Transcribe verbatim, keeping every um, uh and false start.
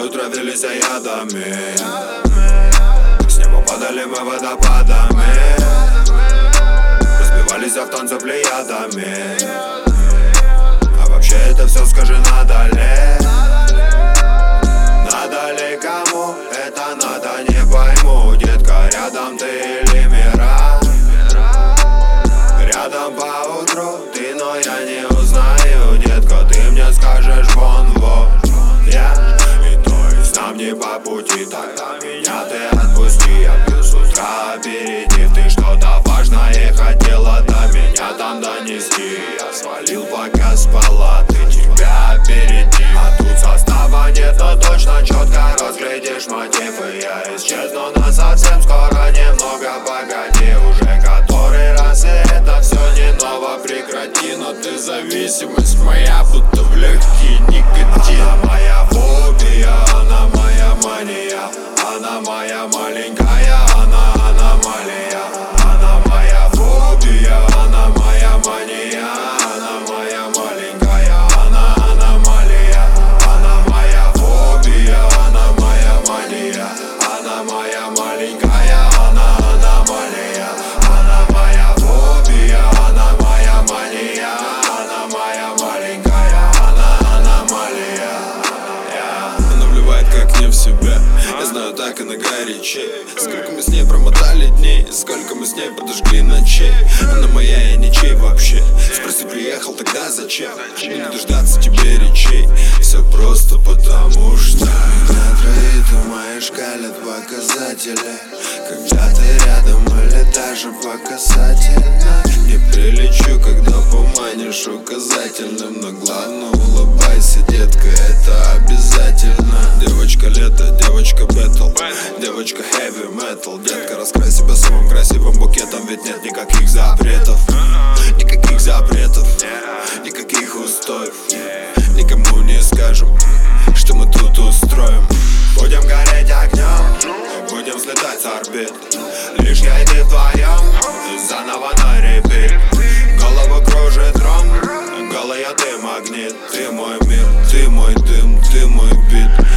тобою травились ядами. С неба падали мы водопадами, разбивались в танце плеядами. А вообще это все, скажи, надо ли? Надо ли кому? Это надо, не пойму. Детка, рядом ты или мира? Рядом по утру ты, но я не узнаю. Детка, ты мне скажешь вон, вот я. И то есть нам не по пути, тогда меня ты отпусти. Я пью с утра аперитив, ты что-то важное хотела до меня там донести. Я свалил, пока спала, ты тебя опередил. А тут состава нет, но точно четко разглядишь мотив. И я исчезну на совсем скоро, немного погоди. Уже который раз, и это все не ново, прекрати. Но ты зависимость моя, будто в легкие никотин. Она моя фобия, она моя мания. Она моя маленькая, она аномалия. Она моя фобия, она моя мания. Она моя маленькая, она аномалия. Она моя фобия, она моя мания. Она моя маленькая, она аномалия. Она моя фобия, она моя мания. Она моя маленькая, она аномалия. Она вливает как не в себя, я знаю, так и на горячей. Сколько мы с ней промотали дней, сколько мы с ней подожгли ночей. Она моя, я ничей вообще. Спроси, приехал, тогда зачем? Не дождаться тебе речей. Все просто потому что на троих ты мои шкалят показатели. Когда ты рядом или даже по касательной. Не прилечу, когда поманишь указательным. Но главное улыбайся, детка, это обязательно. Девочка лето, девочка бэтл, девочка heavy metal. Детка, раскрай себя самым красивым букетом, ведь нет никаких запретов. Никаких запретов, никаких устоев. Никому не скажем, что мы тут устроим. Будем гореть огнем, будем слетать с орбит. Лишь я и ты вдвоем, заново на репит. Голову кружит ром, голая ты магнит. Ты мой мир, ты мой дым, ты мой бит.